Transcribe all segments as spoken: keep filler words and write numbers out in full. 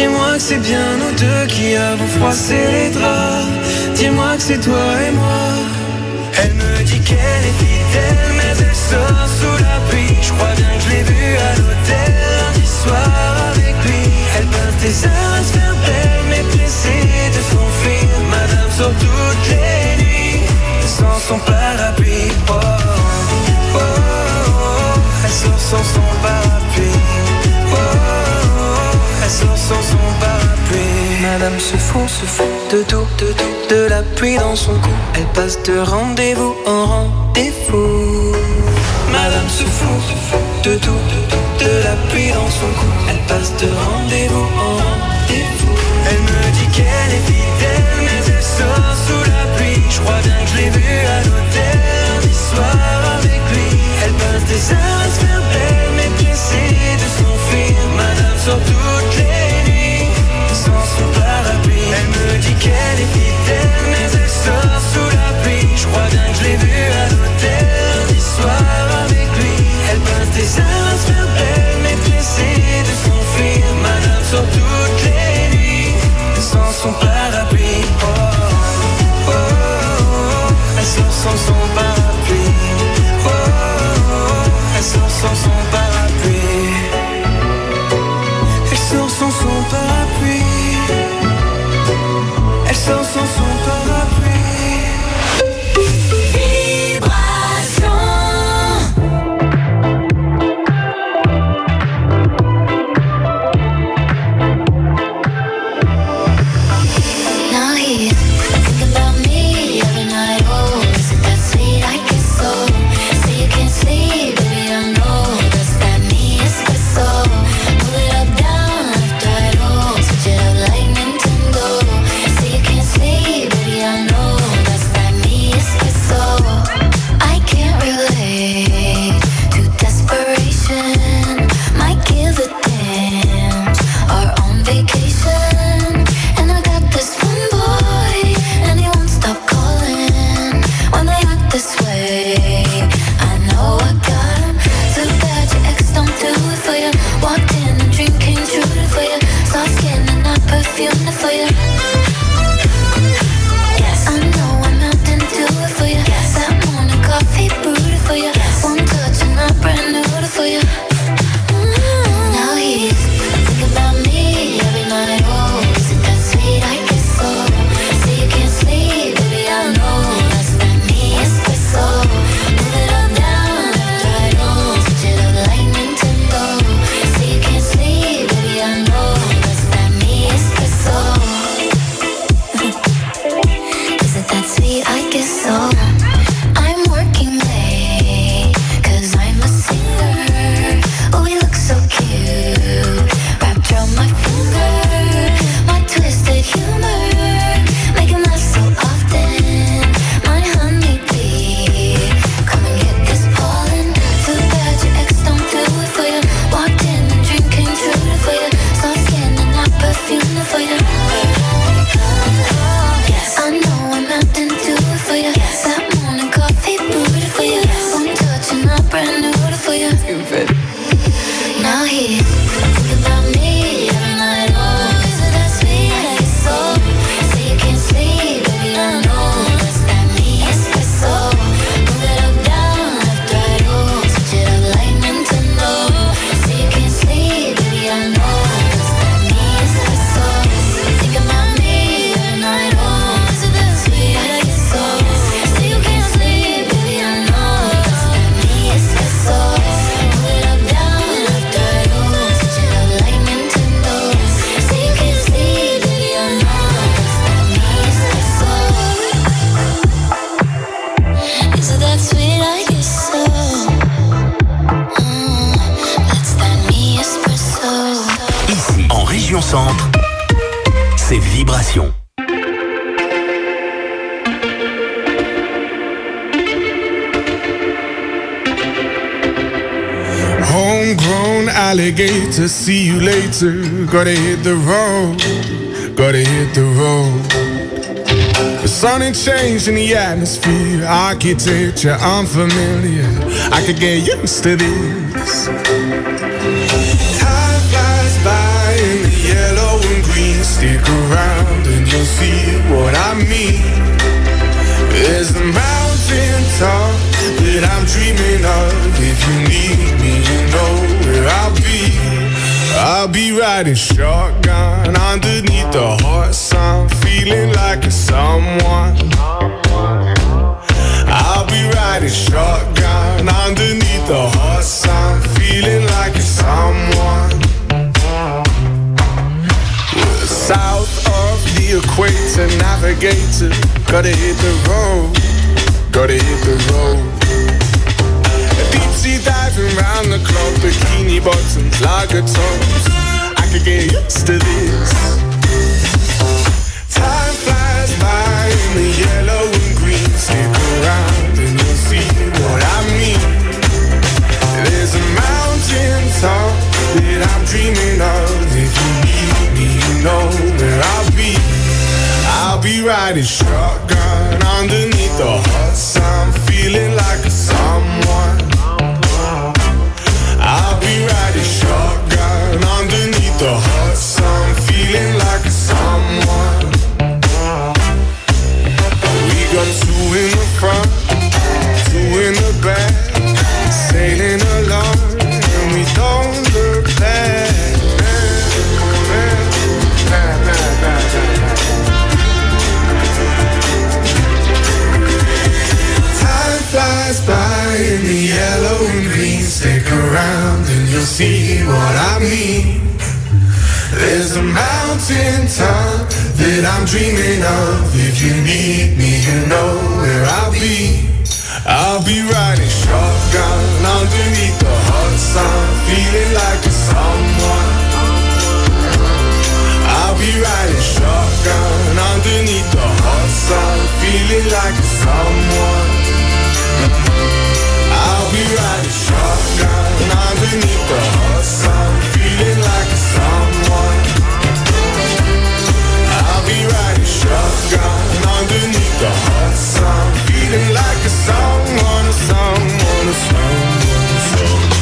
Dis-moi que c'est bien nous deux qui avons froissé les draps. Dis-moi que c'est toi et moi. Elle me dit qu'elle est fidèle, mais elle sort sous la pluie. Je crois bien que je l'ai vue à l'hôtel lundi soir avec lui. Elle passe des heures à se faire belle, mais pressée de s'enfuir. Madame sort toutes les nuits sans son parapluie. Oh, oh, oh, oh. Elle sort sans son parapluie. Oh, oh, oh. Elle sort sans son parapluie. Madame se fout, se fout de tout, de tout, de la pluie dans son cou. Elle passe de rendez-vous en rendez-vous. Madame se fout, se fout de tout, de tout, de la pluie dans son cou. Elle passe de rendez-vous en rendez-vous. Elle me dit qu'elle est fidèle, mais elle sort sous la pluie. Je crois bien que je l'ai vue à l'hôtel lundi soir avec lui. Elle passe des heures à se faire belle, mais pressée de s'enfuir. Madame sort toutes les nuits sans son parapluie. Elle me dit qu'elle est fidèle, mais elle sort sous la pluie. Je crois bien que je l'ai vue à l'hôtel lundi soir avec lui. Elle passe des heures à se faire belle, mais pressée de s'enfuir. Madame sort toutes les nuits sans son parapluie. Oh, oh, oh, oh. Elle sort sans son parapluie. Oh, oh, oh. Elle sort sans son parapluie. Elle sort sans son parapluie. Elle sort sans son parapluie. Centre, c'est Vibration. Homegrown alligator, see you later. Gotta hit the road, gotta hit the road. The sun ain't changed in the atmosphere, architecture unfamiliar. I could get used to this. Time flies by in the yellow and you'll see what I mean. There's a mountain top that I'm dreaming of. If you need me, you know where I'll be. I'll be riding shotgun underneath the hot sun, feeling like a someone. I'll be riding shotgun underneath the hot sun, feeling like a someone. We're south of the equator, navigator. Gotta hit the road, gotta hit the road. Deep sea diving round the clock, bikini bottoms, lager tops. I could get used to this. Time flies by in the yellow and green. Stick around and you'll see what I mean. There's a mountain top that I'm dreaming of. If you need me, you know where I'll be. I'll be riding shotgun underneath the hot sun, feeling like a someone. I'll be riding shotgun underneath the hot sun, feeling like a someone. We got two in the front, two in the back, sailing along, and we don't look back. Time flies by in the yellow and green. Stick around and you'll see what I mean. There's a mountain top that I'm dreaming of. If you need me, you know where I'll be. I'll be riding shotgun underneath the hot sun, feeling like a someone. I'll be riding shotgun underneath the hot sun, feeling like a someone. I'll be riding shotgun underneath the hot sun, feeling like a someone. I'll be riding shotgun underneath the hot sun, feeling like a someone, a someone, a someone, a someone.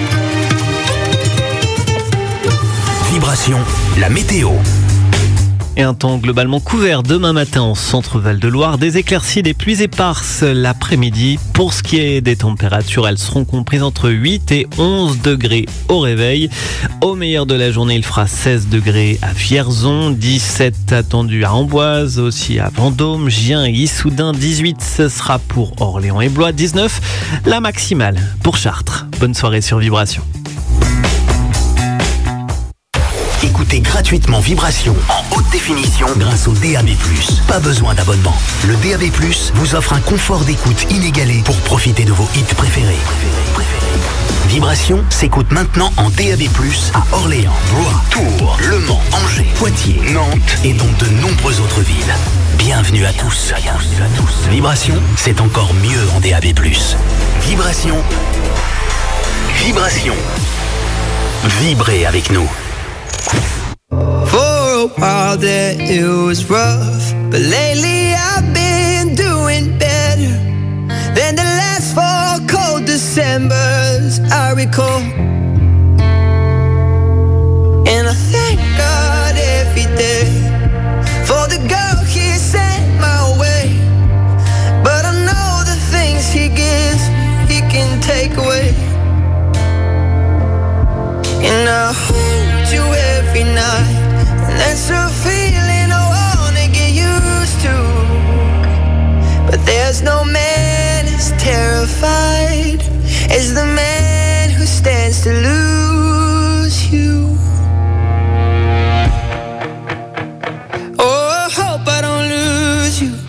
La météo. et un temps globalement couvert demain matin en centre Val-de-Loire. Des éclaircies, des pluies éparses l'après-midi. Pour ce qui est des températures, elles seront comprises entre huit et onze degrés au réveil. Au meilleur de la journée, il fera seize degrés à Vierzon, dix-sept attendus à Amboise, aussi à Vendôme, Gien et Issoudun. dix-huit, ce sera pour Orléans et Blois. dix-neuf, la maximale pour Chartres. Bonne soirée sur Vibration. Écoutez gratuitement Vibration en haute définition grâce au D A B plus. Pas besoin d'abonnement. Le D A B plus vous offre un confort d'écoute inégalé pour profiter de vos hits préférés. Vibration s'écoute maintenant en D A B plus à Orléans, Blois, Tours, Le Mans, Angers, Poitiers, Nantes et dans de nombreuses autres villes. Bienvenue à tous. Bienvenue à tous. Vibration, c'est encore mieux en D A B plus. Vibration. Vibration. Vibrez avec nous. For a while there it was rough, but lately I've been doing better than the last four cold Decembers I recall. And I thank God every day for the girl He sent my way. But I know the things He gives He can take away. And I hold you every night, and that's a feeling I wanna get used to. But there's no man as terrified as the man who stands to lose you. Oh, I hope I don't lose you.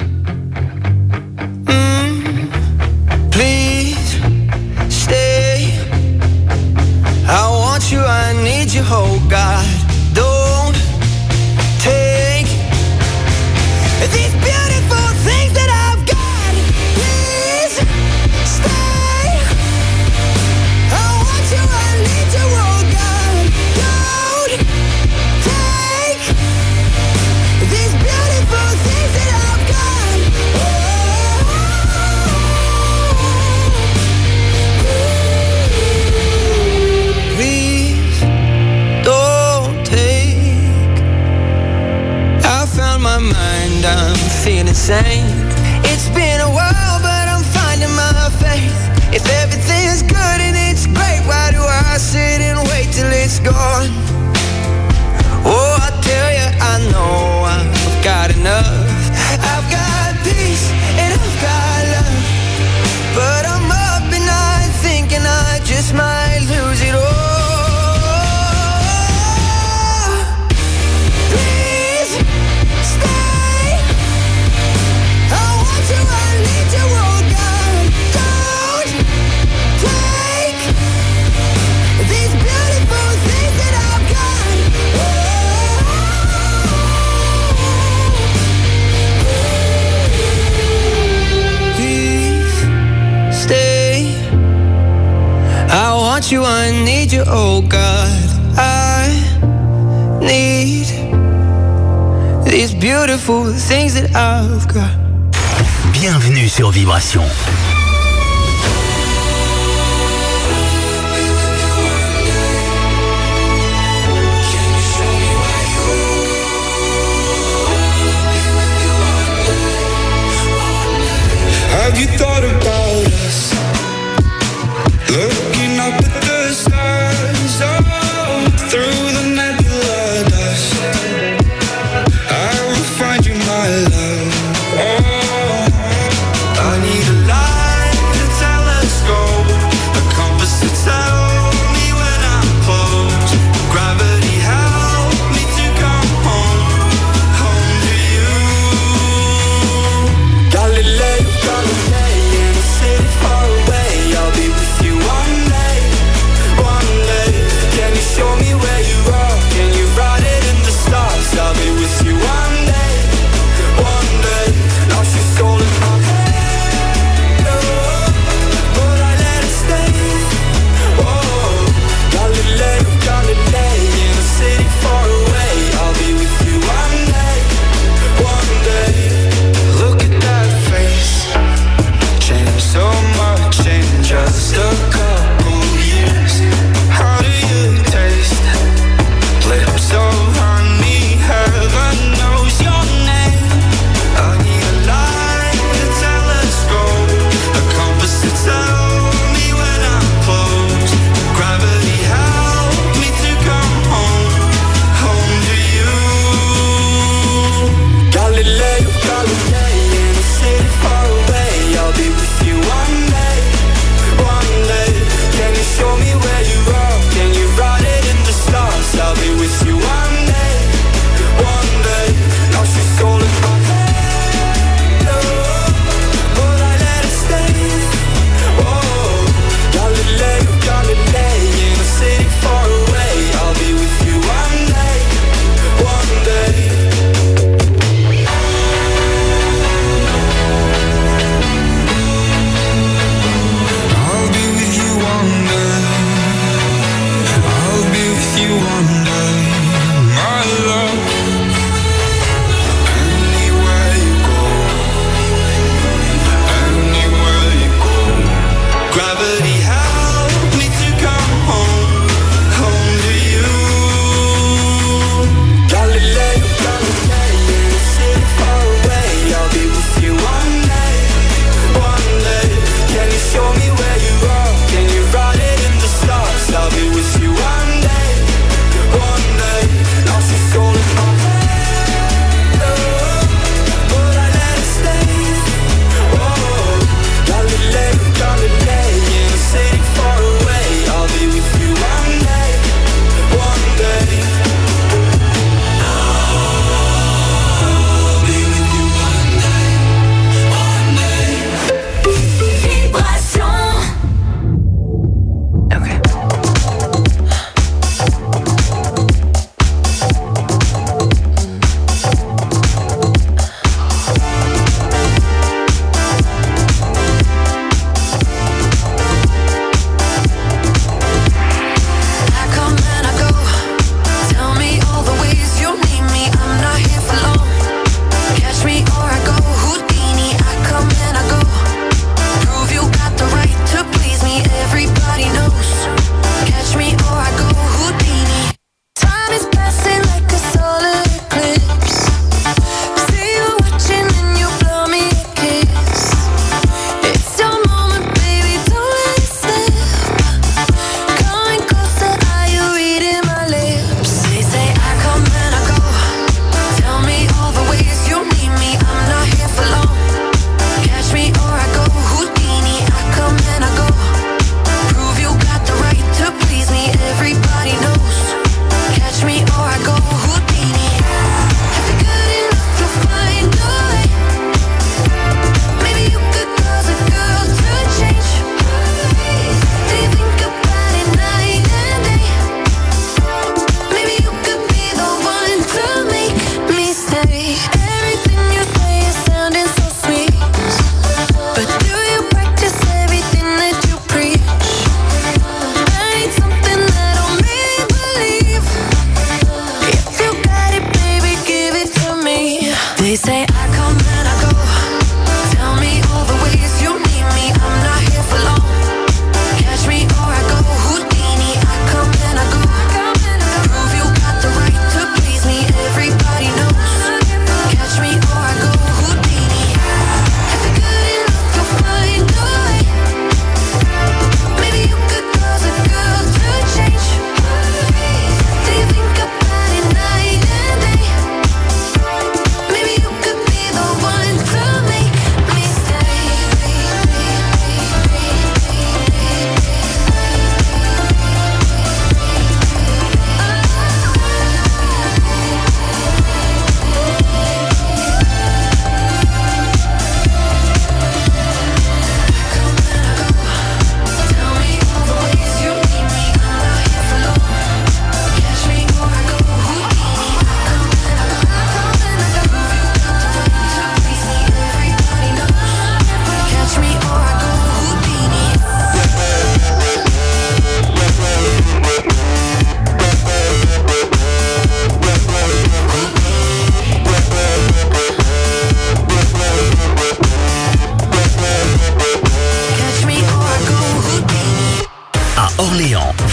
Mm, please stay. I want you, I need you, oh God. Don't take these beautiful things that I've got. Please stay. I want you, I need you, oh God. Don't take these beautiful things that I've got. Oh, please don't take. I found my mind, I'm feeling sane. It's been a while, but I'm finding my faith. If everything's good and it's great, why do I sit and wait till it's gone? Oh, I tell you, I know I've got enough. I've got peace and I've got love, but I'm up at night thinking I just might lose it all. Please stay. I want you, I need you, oh God. Don't take these beautiful things that I've got. Please stay. I want you, I need you, oh God. I need these beautiful things that I've got. Bienvenue sur Vibration. Have you thought about us? Looking up at the stars, oh, through the nebula dust. I will find you, my love. Oh, I need a light.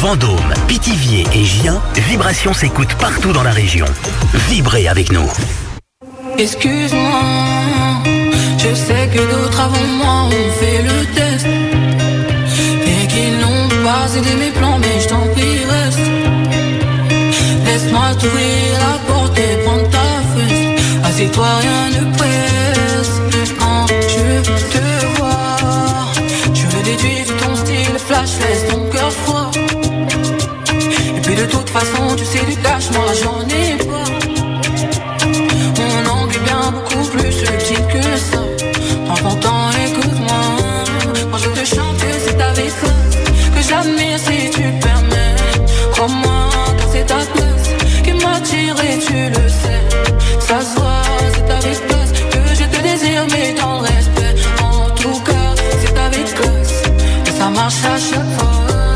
Vendôme, Pithiviers et Gien, Vibration s'écoute partout dans la région. Vibrez avec nous. Excuse-moi, je sais que d'autres avant moi ont fait le test et qu'ils n'ont pas aidé mes plans, mais je t'en prie reste. Laisse-moi t'ouvrir la porte et prendre ta fesse. Assieds-toi, rien ne presse. Quand je te vois, je veux déduire de ton style flash, laisse ton cœur froid. Et puis de toute façon, tu sais du cash, moi j'en ai pas. Mon angle est bien beaucoup plus subtil que ça. Prends ton temps, écoute-moi. Quand je te chante, c'est avec ça que j'admire si tu permets. Crois-moi, car c'est ta place qui m'attire et tu le sais. Ça se voit, c'est avec classe que je te désire, mais dans le respect. En tout cas, c'est avec classe et ça marche à chaque fois.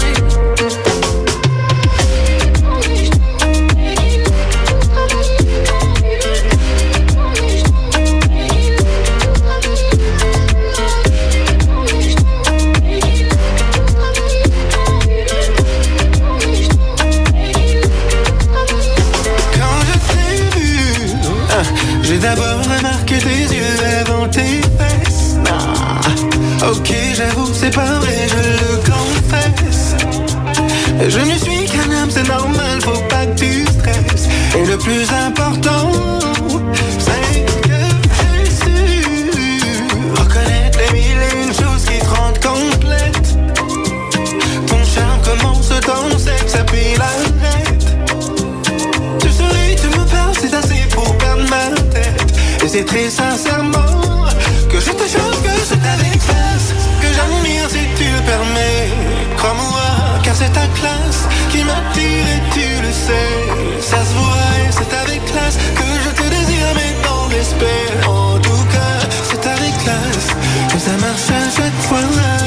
J'ai d'abord remarqué tes yeux avant tes fesses. Ah, ok, j'avoue, c'est pas vrai, je le confesse. Je ne suis qu'un homme, c'est normal, faut pas que tu stresses. Et le plus important, c'est que j'ai su reconnaître les mille et une choses qui te rendent complète. Ton charme commence dans le sexe, puis l'arrête. Tu souris, tu me parles, c'est assez pour perdre ma tête. Et c'est très sincèrement que je te chante, que c'est avec classe que j'admire si tu le permets. Crois-moi, car c'est ta classe qui m'attire et tu le sais. Ça se voit et c'est avec classe que je te désire, mais dans l'esprit. En tout cas, c'est avec classe que ça marche à chaque fois.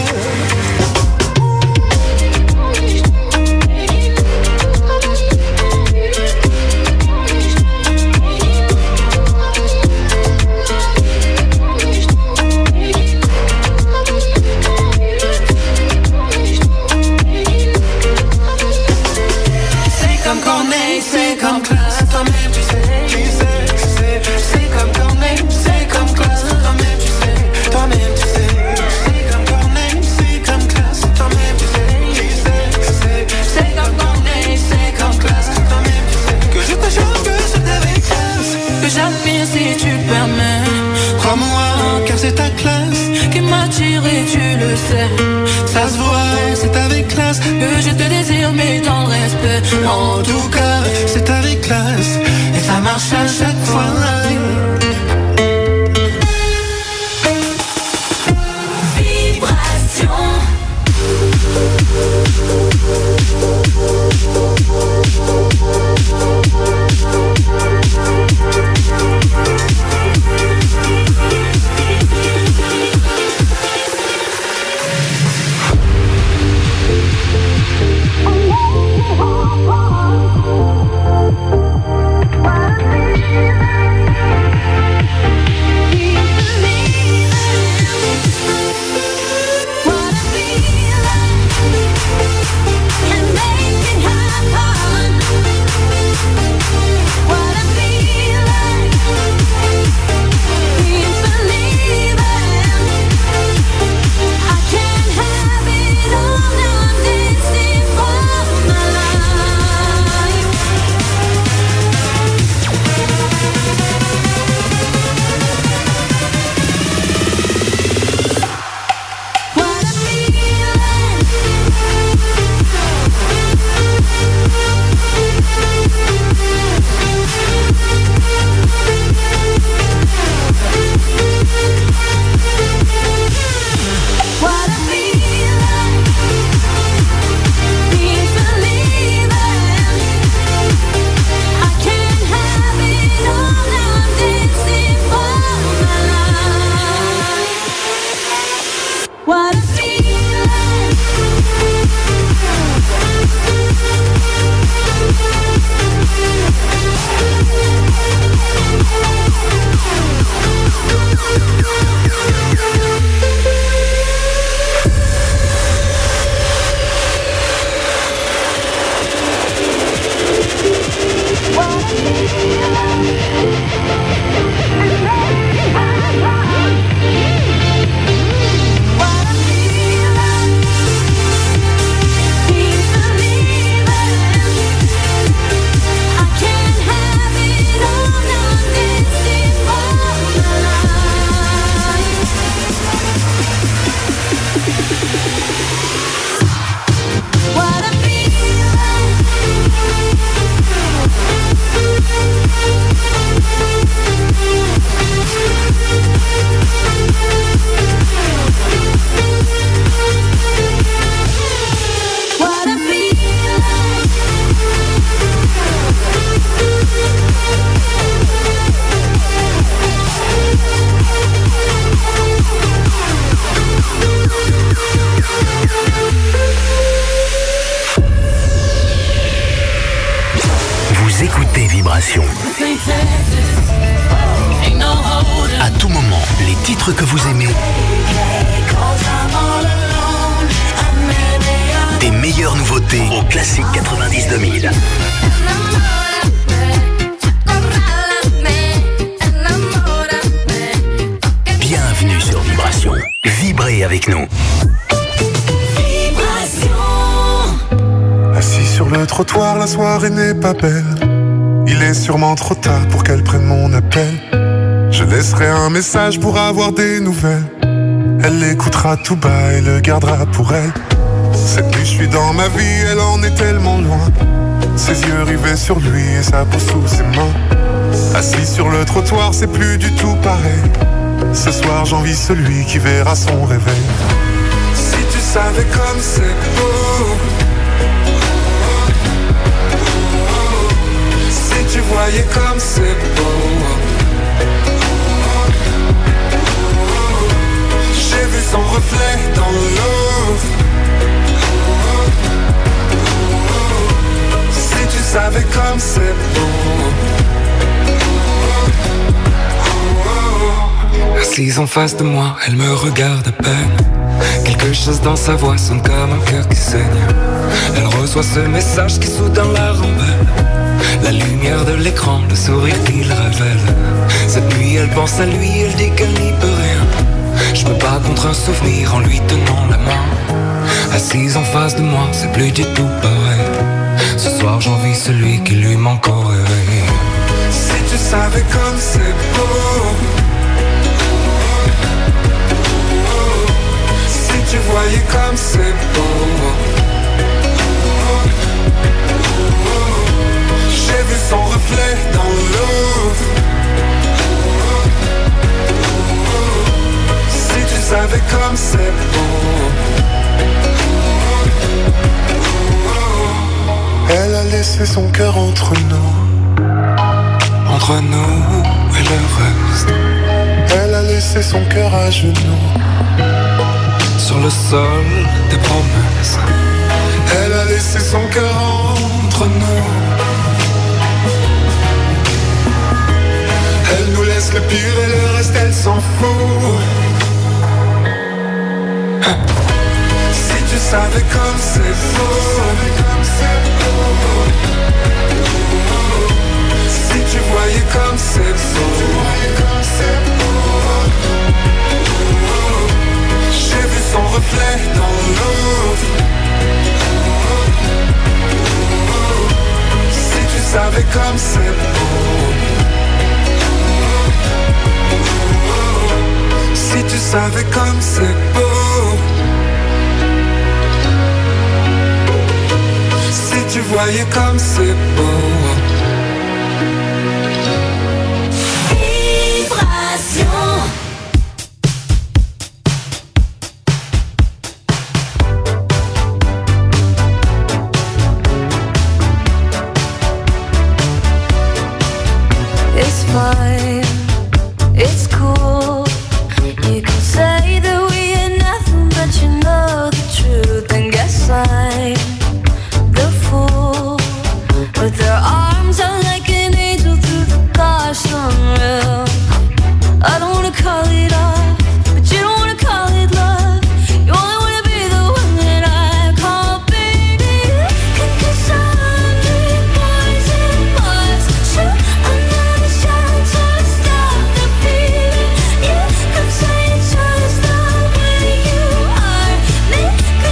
C'est comme classe, toi-même tu sais, tu sais, tu sais. C'est comme Corneille, c'est comme classe, toi-même tu sais, toi-même tu sais. C'est comme Corneille, c'est comme classe, toi-même tu sais, tu sais, tu sais. C'est comme Corneille, c'est comme classe, toi-même tu sais. Que je te chante, que c'est avec classe que j'admire si tu permets. Crois-moi, car c'est ta classe qui m'attire et tu le sais. Ça se voit, c'est avec classe que je te désire, mais dans le respect. En tout cas, c'est avec classe et ça marche à chaque fois. Oh, écoutez Vibration. À tout moment, les titres que vous aimez, des meilleures nouveautés au classique quatre-vingt-dix deux mille. Bienvenue sur Vibration. Vibrez avec nous. Assis sur le trottoir, la soirée n'est pas belle. Il est sûrement trop tard pour qu'elle prenne mon appel. Je laisserai un message pour avoir des nouvelles. Elle l'écoutera tout bas et le gardera pour elle. Cette nuit je suis dans ma vie, elle en est tellement loin. Ses yeux rivés sur lui et sa peau sous ses mains. Assis sur le trottoir, c'est plus du tout pareil. Ce soir j'envie celui qui verra son réveil. Si tu savais comme c'est beau, si tu voyais comme c'est beau. J'ai vu son reflet dans l'eau. Si tu savais comme c'est beau. Assise en face de moi, elle me regarde à peine. Quelque chose dans sa voix sonne comme un cœur qui saigne. Elle reçoit ce message qui soudain la rembelle. La lumière de l'écran, le sourire qu'il révèle. Cette nuit elle pense à lui, elle dit qu'elle n'y peut rien. Je peux pas contre un souvenir en lui tenant la main. Assise en face de moi, c'est plus du tout pareil. Ce soir j'envie celui qui lui manque au réveil. Si tu savais comme c'est beau. Si tu voyais comme c'est beau. J'ai vu son reflet dans l'eau. Si tu savais comme c'est beau. Elle a laissé son cœur entre nous. Entre nous et le reste. Elle a laissé son cœur à genoux. Sur le sol des promesses. Elle a laissé son cœur entre nous. Elle nous laisse le pire et le reste elle s'en fout. Si tu savais comme c'est beau. Si tu voyais comme c'est beau. J'ai vu son reflet dans l'eau. Si tu savais comme c'est beau. Si tu savais comme c'est beau. Si tu voyais comme c'est beau.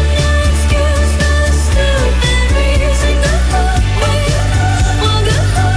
We'll go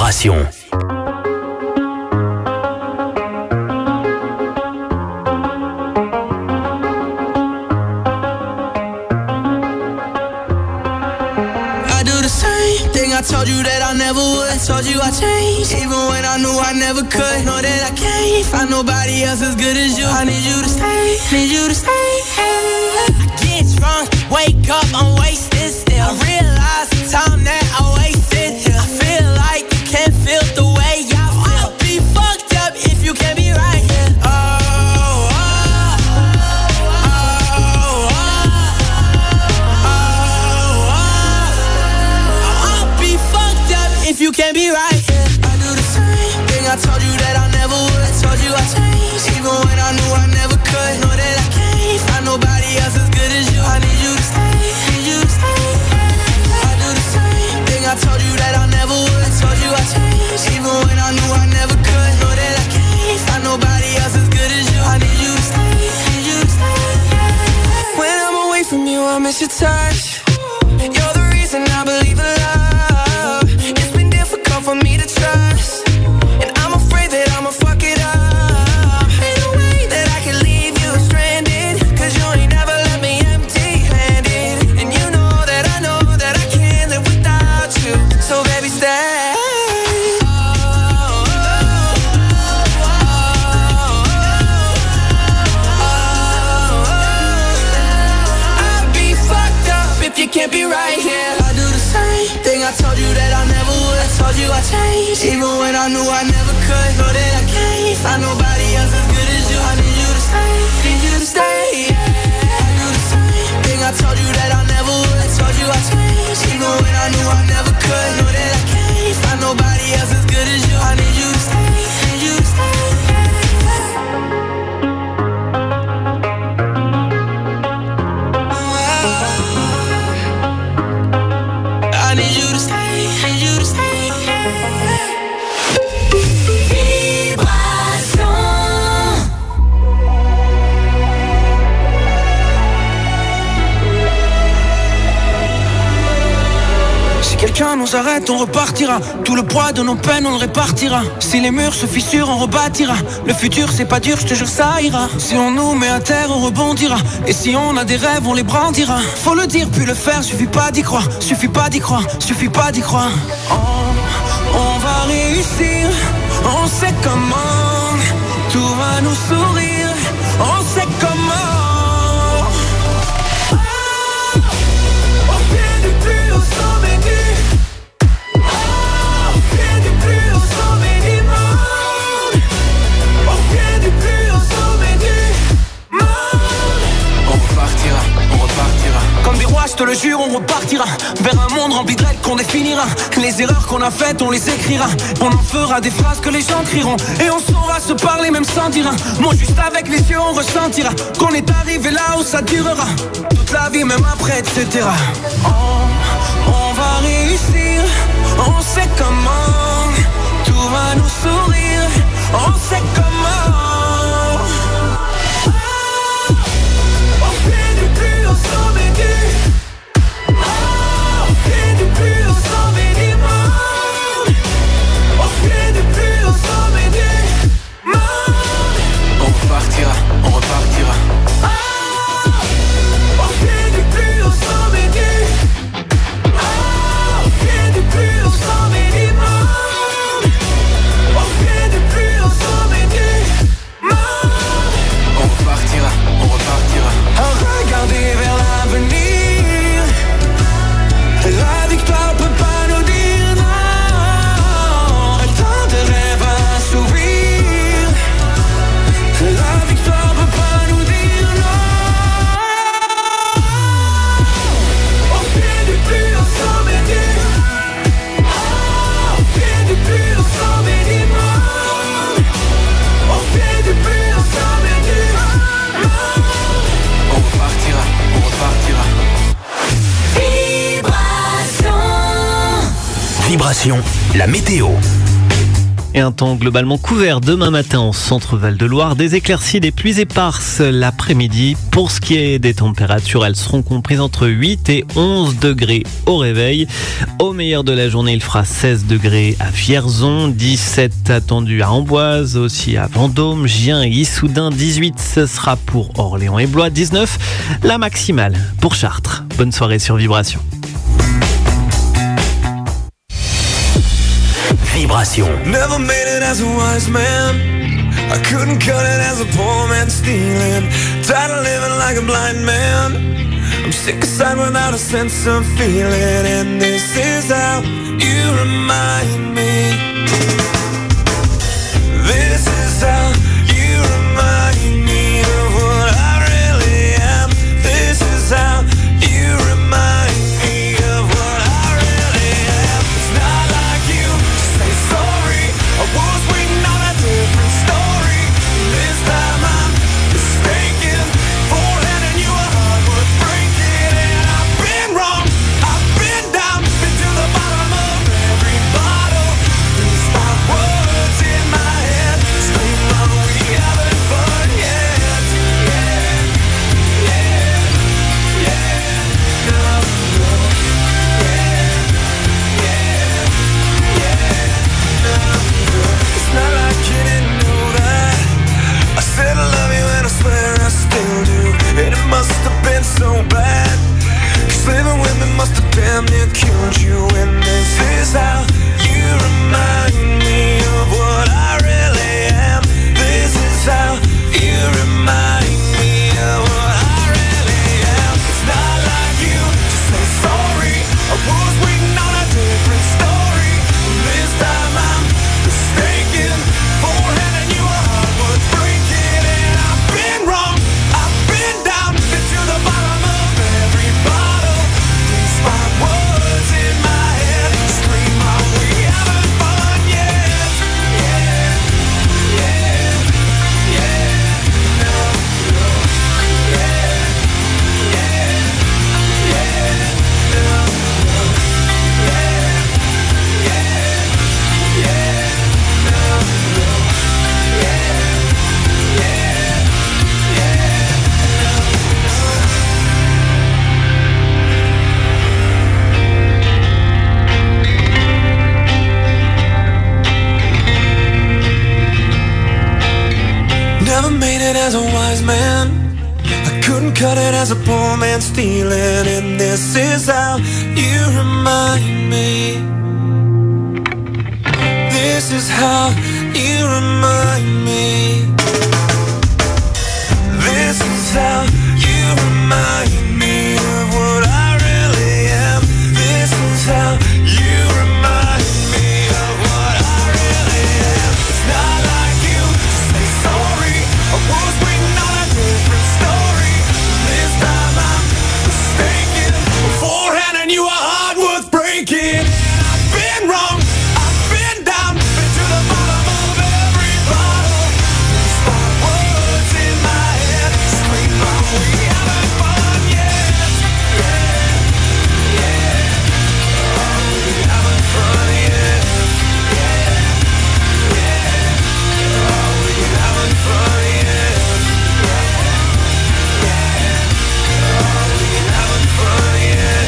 Vibration. I told you that I never would. I told you I changed, even when I knew I never could. Know that I can't find nobody else as good as you. I need you to stay, need you to stay. I get drunk, wake up, I'm wasted still. I realize the time that I wasted here. I feel like you can't feel the way I feel. I'll be fucked up if you can't be right here. Oh, oh, oh, oh, oh, oh, oh. I'll be fucked up if you can't be right here. I do the same thing I told you that I never would. I told you I changed, even when I knew I never could. Know that I can't find nobody else as good as you. I need you to stay, need you to stay. I do the same thing I told you that I never would. I told you I changed, even when I knew I never could. Know that I can't find nobody else as good as you. I need you to stay, need you to stay. When I'm away from you, I miss your touch. You're the reason I believe in love. It's been difficult for me to trust, and I'm afraid that I'ma fuck it up. Ain't no way that I can leave you stranded, cause you ain't never left me empty-handed. And you know that I know that I can't live without you. So baby, stay. I'll be fucked up if you can't be right here. I do the same thing I told you that I never would. I told you I changed, even when I knew I never could. Know that I can't find nobody else as good as you. I need you to stay, need you to stay. I do the same thing I told you that I never would. I told you I changed, even when I knew I never could. Know that I can't find nobody else as good as you. I need you to stay, need you to stay. I need you to stay, need you to stay. Si quelqu'un nous arrête, on repartira. Tout le poids de nos peines, on le répartira. Si les murs se fissurent, on rebâtira. Le futur, c'est pas dur, je te jure, ça ira. Si on nous met à terre, on rebondira. Et si on a des rêves, on les brandira. Faut le dire, puis le faire, suffit pas d'y croire. Suffit pas d'y croire, suffit pas d'y croire. On, on va réussir, on sait comment. Tout va nous sourire, on sait comment. Comme des rois, je te le jure, on repartira vers un monde rempli de règles qu'on définira. Les erreurs qu'on a faites, on les écrira. On en fera des phrases que les gens crieront. Et on saura se parler même sans dire un mot. Juste avec les yeux, on ressentira qu'on est arrivé là où ça durera toute la vie, même après, et cetera. On, on va réussir, on sait comment. Tout va nous sourire, on sait comment. On repartira. Oh, on fait du plus au sommet du. Oh, on fait du plus au sommet du monde. On fait du plus au sommet du monde. On repartira, on repartira. À regarder vers l'avenir. La victoire peut pas nous dire non. Un temps de rêve assouvir. La victoire peut pas nous dire non. On fait du plus au sommet du. Oh, on fait du plus au sommet du monde. On fait du plus au sommet du monde. On repartira, on repartira. Vibration. Vibration, la météo. Et un temps globalement couvert demain matin en centre Val-de-Loire. Des éclaircies, des pluies éparses l'après-midi. Pour ce qui est des températures, elles seront comprises entre huit et onze degrés au réveil. Au meilleur de la journée, il fera seize degrés à Vierzon, dix-sept attendus à Amboise, aussi à Vendôme, Gien et Issoudun. dix-huit, ce sera pour Orléans et Blois. dix-neuf, la maximale pour Chartres. Bonne soirée sur Vibration. Vibration. Never made it as a wise man. I couldn't cut it as a poor man stealing. Tired of living like a blind man. I'm sick aside without a sense of feeling. And this is how you remind me. This is how you remind me of what I really am. This is how you remind me of what I really am. It's not like you to say sorry. I was waiting on a different story. This time I'm mistaken for handing you a heart worth breaking. And I've been wrong, I've been down, been to the bottom of every bottle. These five words in my head scream, oh, we haven't fun yet. Yeah, yeah, yeah, no, no. Yeah, yeah, yeah, no, no. It's not like you didn't know that I said I love you and I swear I still do. And it must have been so bad, 'cause living with me must have damn near killed you. And this is how you remind me of what I really am. This is how you remind me of what I really am. It's not like you to say sorry. I was waiting on a different story. This time I'm mistaken for handing you a heart worth breaking. And I've been wrong, I've been down, been to the bottom of every bottle. These five words in my head scream, oh, we haven't fun yet. Yeah, yeah, yeah, no, no. Yeah, yeah, yeah, no, no. Yeah, yeah, yeah, no, no. Yeah, yeah, Never made it as a wise man. I couldn't cut it as a poor man stealing. And this is how you remind me. This is how you remind me. This is how you remind me of what I really am. This is how you remind me of what I really am. It's not like you to say sorry. I was waiting on a different story. This time I'm mistaken for handing you a heart worth breaking. And I've been wrong, I've been down, been to the bottom of every bottle. These five words in my head scream, oh, we haven't fun yet. Yeah, yeah, oh, we haven't fun yet. Yeah, yeah, oh, we haven't fun yet. Yeah, yeah, oh, we haven't fun yet.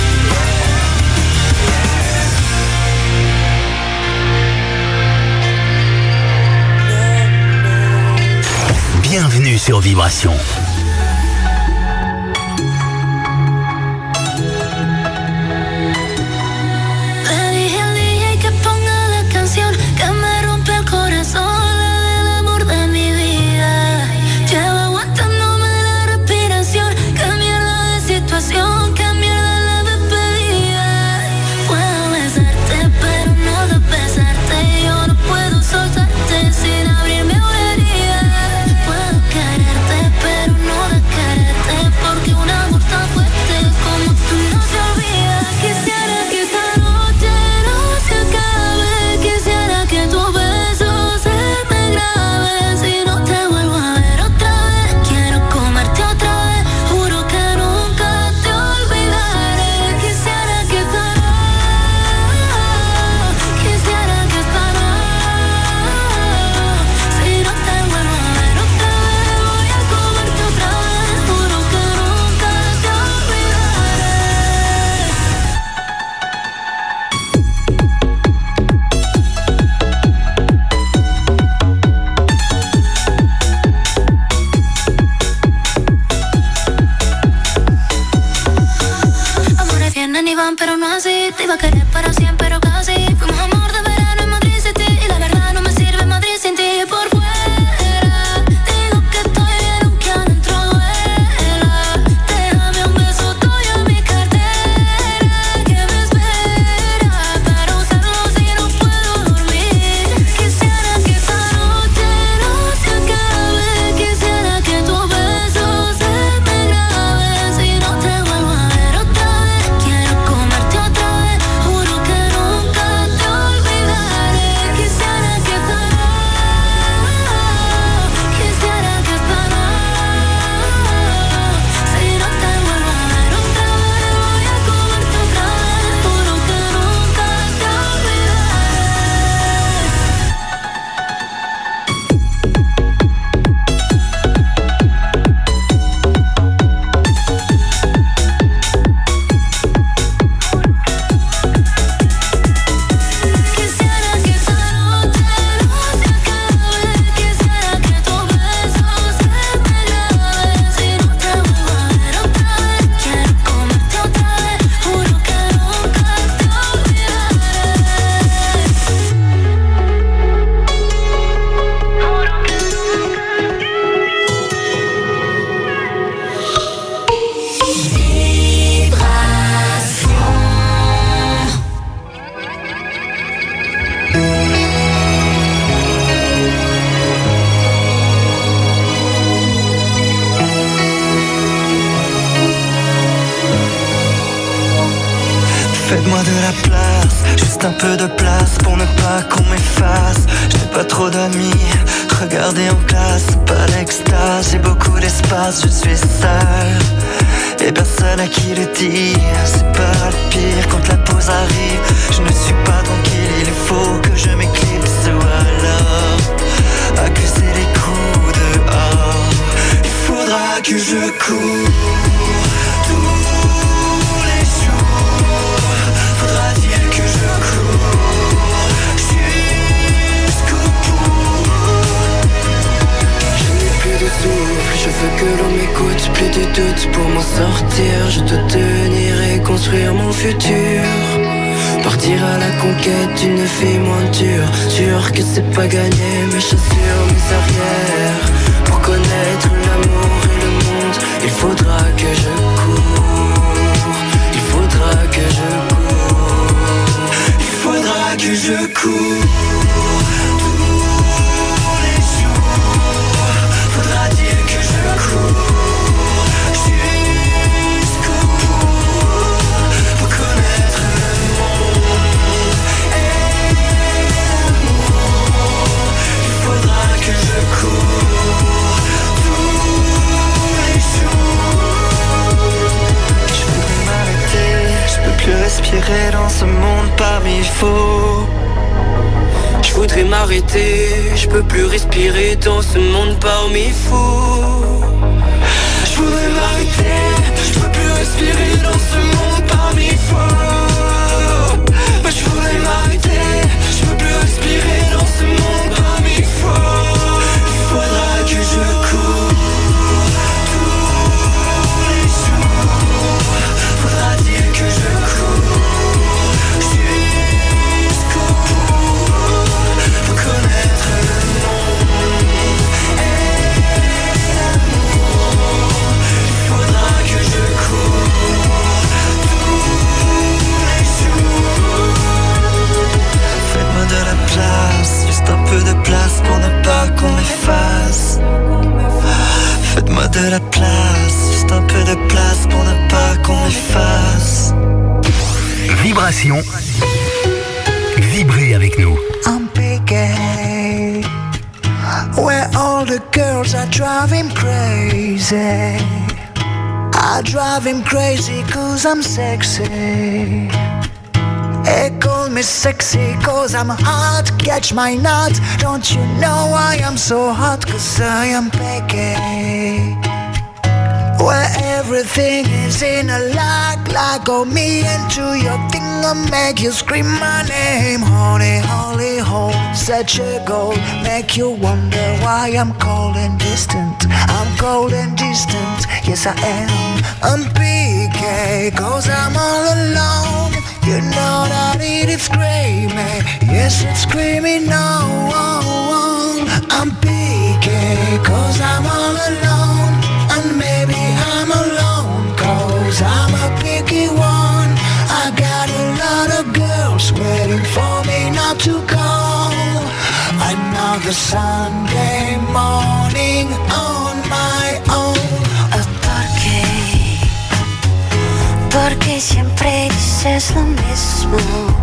Bienvenue sur Vibration. Le dije al D J que ponga la canción que me rompe el corazón, la del amor de mi vida. Llevo aguantándome la respiración. Qué mierda de situación, qué mierda la despedida. Puedo besarte, pero no de besarte. Yo no puedo soltarte sin abrirme una herida. Puedo quererte, pero vienen y van, pero no así. Te iba a querer para siempre, pero casi. Fuimos amor de verano en Madrid City. Y la verdad no me sirve Madrid sin ti. Por fuera digo que estoy bien, aunque adentro duela. Déjame un beso tuyo en mi cartera, que me espera para usarlo si no puedo dormir. Quisiera que esta noche no se acabe. Quisiera que tu beso se me grabe. Si no te vuelvo a ver otra vez, quiero comerte otra vez. Juro que nunca te olvidaré. Quisiera que esta noche, quisiera que esta noche, si no te vuelvo a ver otra vez, voy a comerte otra vez. Juro que nunca te Quisiera que esta noche no se acabe. Quisiera que tu beso se me grabe. Si no te vuelvo a ver otra vez, quiero comerte otra vez. Juro que nunca te Faites-moi de la place, juste un peu de place pour ne pas qu'on m'efface. Je n'ai pas trop d'amis, regardez en classe, pas l'extase, j'ai beaucoup d'espace, je suis seul et personne à qui le dire. C'est pas le pire quand la pause arrive, je ne suis pas tranquille, il faut que je m'éclipse ou alors accuser les coups dehors. Il faudra que je cours tous les jours, faudra dire que je cours jusqu'au bout. Je n'ai plus de souffle, je veux que l'on m'écoute, plus de doutes pour m'en sortir. Je dois tenir et construire mon futur, partir à la conquête d'une fille moins dure. Sûr que c'est pas gagné, mes chaussures, mes arrières. Pour connaître l'amour et le monde, il faudra que je cours. Il faudra que je cours. Il faudra que je cours tous les jours. Faudra dire que je cours jusqu'au bout pour connaître le monde et l'amour. Il faudra que je cours tous les jours. Je voudrais m'arrêter, je peux plus respirer dans ce monde parmi faux. Je voudrais m'arrêter, je peux plus respirer dans ce monde parmi fous. Je voudrais m'arrêter, je peux plus respirer dans ce monde parmi fous. Mais je voudrais m'arrêter, je peux plus respirer dans ce monde parmi fous. Il faudra que je cours tous les jours. Faudra dire que je cours jusqu'au bout pour connaître le monde et l'amour. Il faudra que je cours tous les jours. Faites-moi de la place, juste un peu de place pour ne pas qu'on m'efface. Faites-moi de la place, juste un peu de place pour ne pas qu'on m'efface. Vibration. Vibrez avec nous. I'm picking where all the girls are driving crazy. I drive him crazy cause I'm sexy. They call me sexy cause I'm hot. Catch my nut. Don't you know I am so hot? Cause I am picky. Where everything is in a lock. Like go me into your finger, make you scream my name. Honey, holy hole, such a goal. Make you wonder why I'm cold and distant. I'm cold and distant, yes I am. I'm P K, cause I'm all alone. acid screaming no. I'm picky cause I'm all alone. And maybe I'm alone cause I'm a picky one. I got a lot of girls waiting for me not to call. Another Sunday morning on my own. ¿Por qué? Porque siempre dices lo mismo.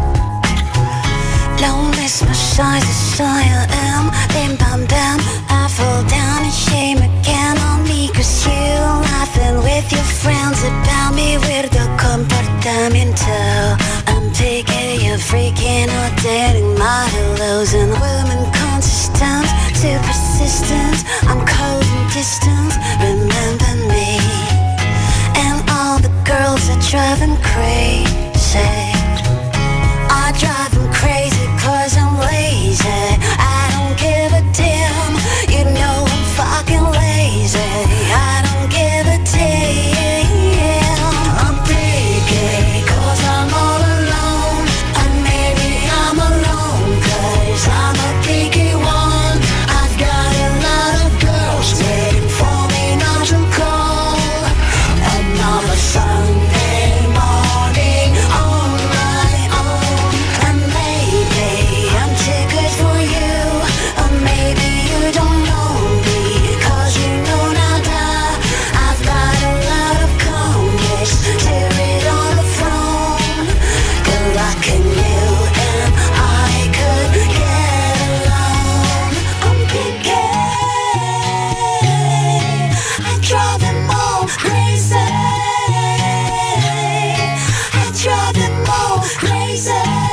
Lo mismo soy, this I am. Bim bam bam, I fall down and shame again on me. Cause you laughing with your friends about me. Weirdo comportamiento. I'm taking you freaking or dating my hellos. And women consistent, too persistent. I'm cold and distant, remember me. And all the girls are driving crazy. I drive them crazy cause I'm lazy. I don't give a damn. You know I'm fucking lazy. I don't give a damn. I'm picky cause I'm all alone. And maybe I'm alone cause I'm a picky one. I've got a lot of girls waiting for me not to call. Another Sunday morning on my own. And maybe I'm too good for you. Or maybe you don't know me cause you know nada. I've got a lot of convicts to read on the throne. Good luck in you and I could get along. I'm picky. I drive them all crazy. I drive them all crazy.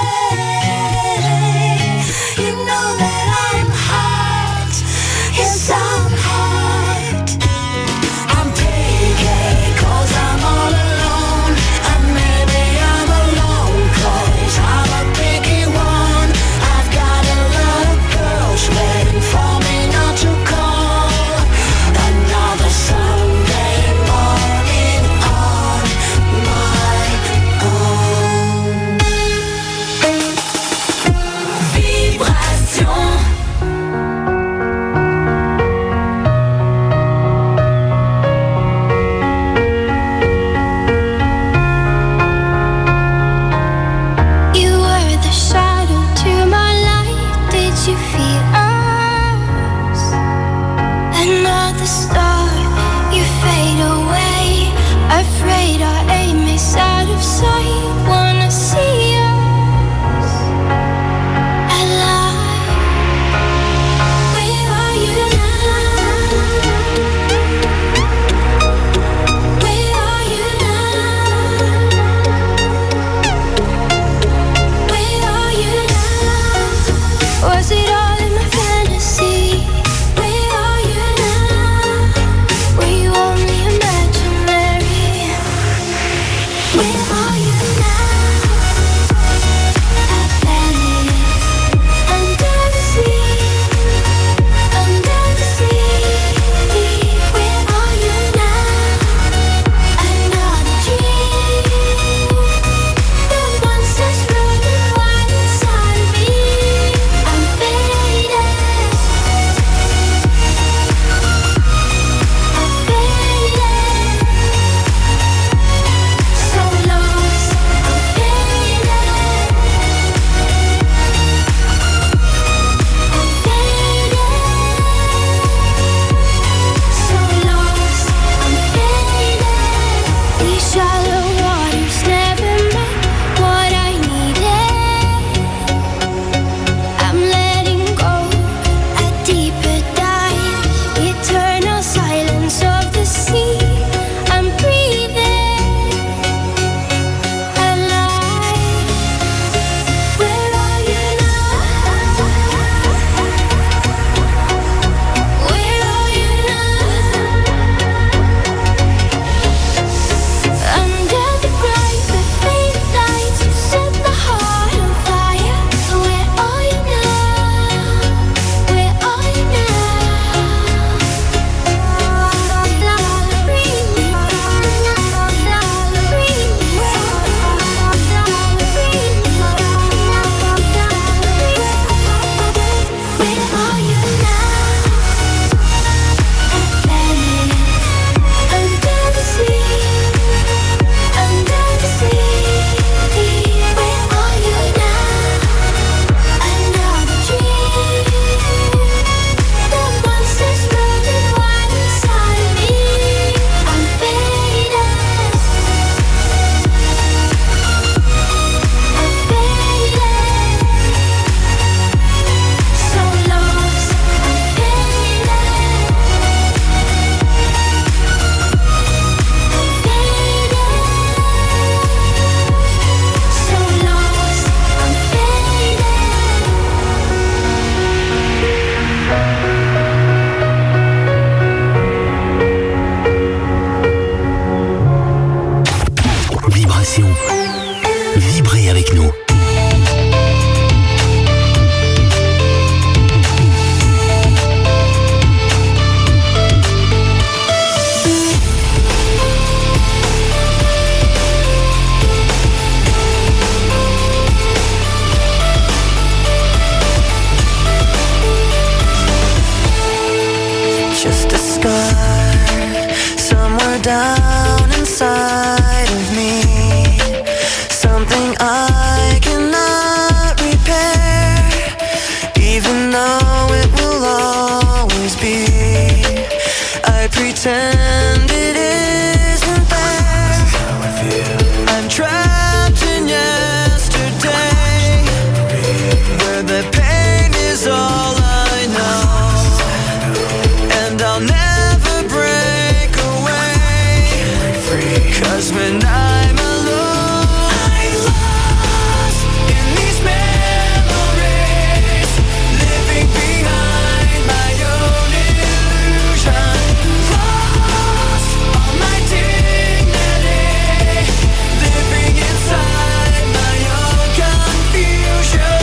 You know that I'm hot. Yes, I'm hot. I'm picky cause I'm all alone. And maybe I'm alone cause I'm a picky one. I've got a lot of girls waiting for me not to call. Another Sunday morning on my own. Vibration. You were the shadow to my light. Did you feel us? Another star, you fade away. Afraid our aim is out of sight. Wanna see us alive. Where are you now? Where are you now? Where are you now? Was it all in my fantasy? Where are you now? Were you only imaginary? Where are you now? Atlantis, under the sea, under the sea. Where are you now? Another dream. The monsters running wild inside of me. I'm faded. I'm faded. So long. Vibration. Vibrez avec nous. Just a scar somewhere down inside of me, something I cannot repair, even though it will always be. I pretend it isn't there. I'm trapped in yesterday, where the pain is all I know. And I'll never break away, 'cause when I'm alone, I'm lost in these memories, living behind my own illusion. Lost all my dignity, living inside my own confusion.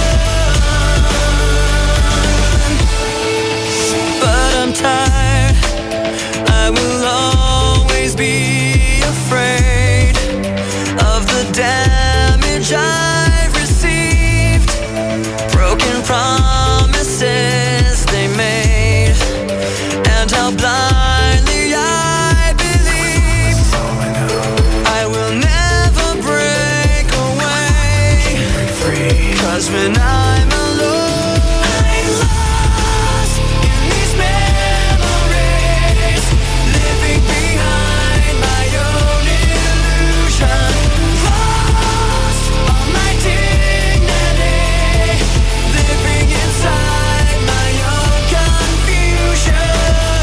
But I'm tired, I will always be afraid of the damage I've received, broken promises they made, and how blindly I believed. I will never break away, 'cause when I'm alone, I'm lost in these memories, living behind my own illusion. Lost all my dignity, living inside my own confusion.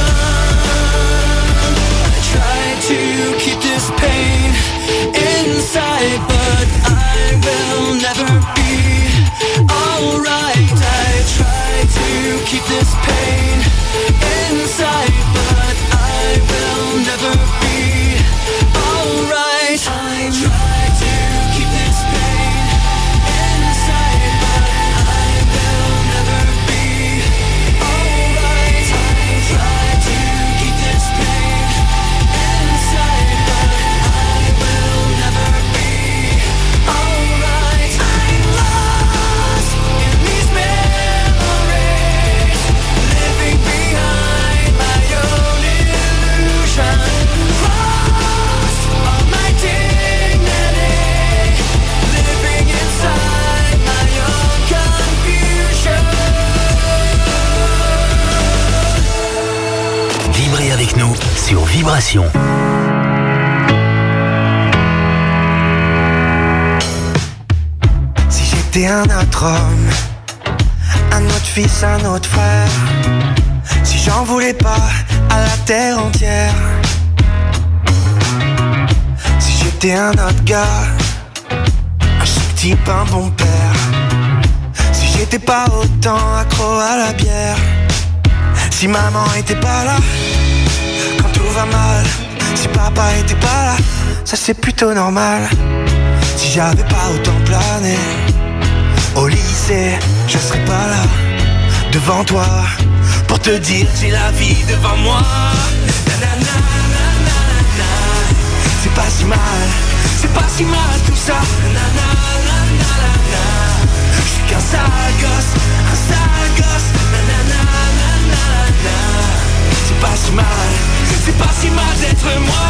I try to keep this pain inside, but I will never be alright. I try to keep this pain inside, but I will never be alright. I try to keep this pain inside, but I will never be alright. I try to keep this pain inside, but I will never be alright. I'm lost in these memories, living behind my own illusion. Lost all my dignity, living inside my own confusion. Vibrez avec nous sur Vibration. Si j'étais un autre homme, un autre fils, un autre frère, si j'en voulais pas à la terre entière, si j'étais un autre gars, un chic type, un bon père, si j'étais pas autant accro à la bière, si maman était pas là quand tout va mal, si papa était pas là, ça c'est plutôt normal. Si j'avais pas autant plané au lycée, je serais pas là devant toi pour te dire j'ai la vie devant moi. Nanana, nanana, c'est pas si mal, c'est pas si mal tout ça. Nanana, nanana, je suis qu'un sale gosse, un sale gosse. Nanana, nanana, c'est pas si mal, c'est pas si mal d'être moi.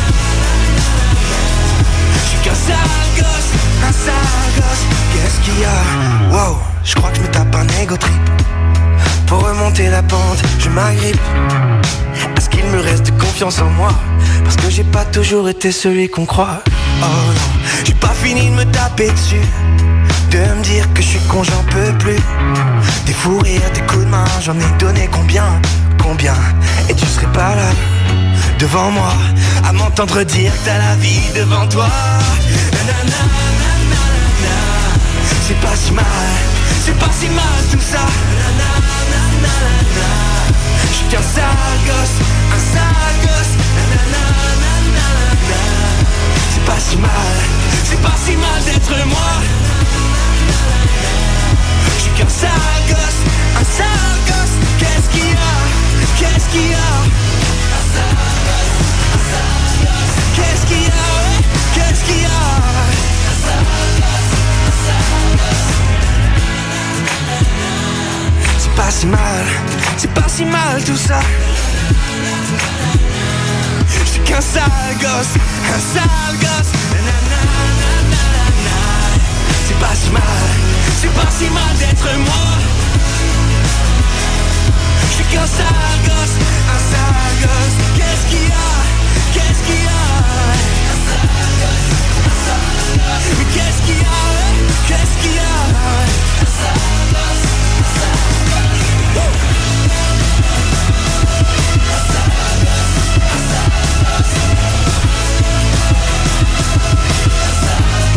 Je suis qu'un sale gosse, un sale gosse. Qu'est-ce qu'il y a? Wow, je crois que je me tape un ego trip. Pour remonter la pente, je m'agrippe. Est-ce qu'il me reste confiance en moi? Parce que j'ai pas toujours été celui qu'on croit. Oh non, j'ai pas fini de me taper dessus, de me dire que je suis con, j'en peux plus. Des fous rires, des coups de main, j'en ai donné combien? Combien? Et tu serais pas là devant moi à m'entendre dire que t'as la vie devant toi. Nanana, nanana, c'est pas si mal, c'est pas si mal tout ça. Nanana, nanana, je suis qu'un sale gosse, un sale gosse. Nanana, nanana, c'est pas si mal, c'est pas mal d'être moi. Je suis qu'un sale gosse, un sale gosse. Qu'est-ce qu'il y a? Qu'est-ce qu'il y a? Qu'est-ce qu'il y a? Ouais? Qu'est-ce qu'il y a? C'est pas si mal, c'est pas si mal tout ça. Je suis qu'un sale gosse, un sale gosse. C'est pas si mal, c'est pas si mal d'être moi. Je suis qu'un sale gosse, un sale gosse. Qu'est-ce qu'il y a? Qu'est-ce qu'il y a?